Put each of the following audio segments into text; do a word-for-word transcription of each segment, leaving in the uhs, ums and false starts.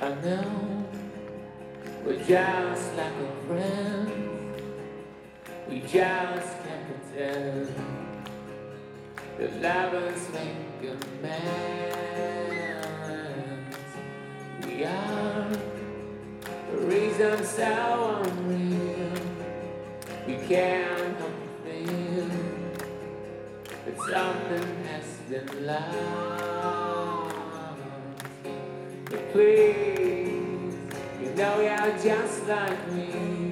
I know we're just like a friend. We just can't pretend that lovers make amends. We are the reason so unreal. We can't help but feel that something has been lost. But please, you know you're just like me.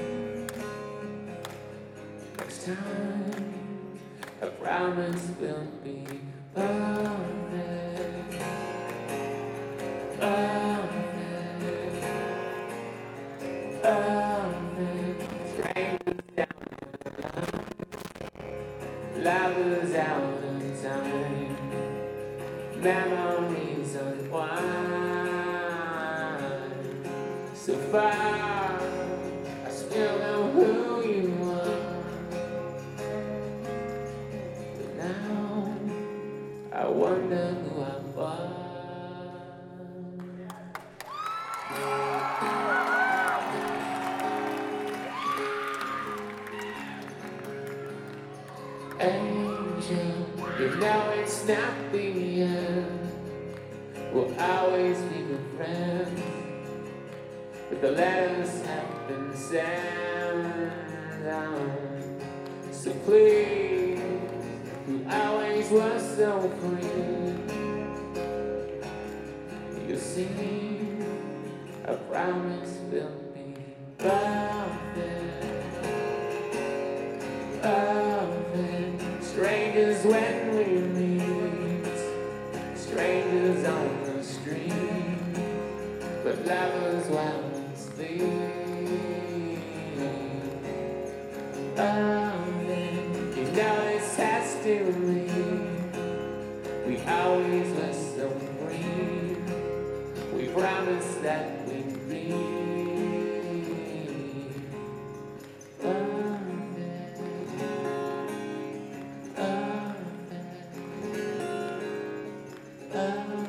Next time, I promise we'll be perfect. Perfect. Perfect. Strangers down the line. Lovers out of time. Memories unwind. So far, I still know who you are. But now, I wonder who I was. Angel, you know it's not the end. We'll always be good friends, but the letters have been sent down. So please, you always were so free. You see, I promise we'll be perfect. Perfect. Strangers when we meet, strangers on the street, but lovers while we sleep. Perfect. You know it's has to be. We always were so free. We promised that we'd be. Uh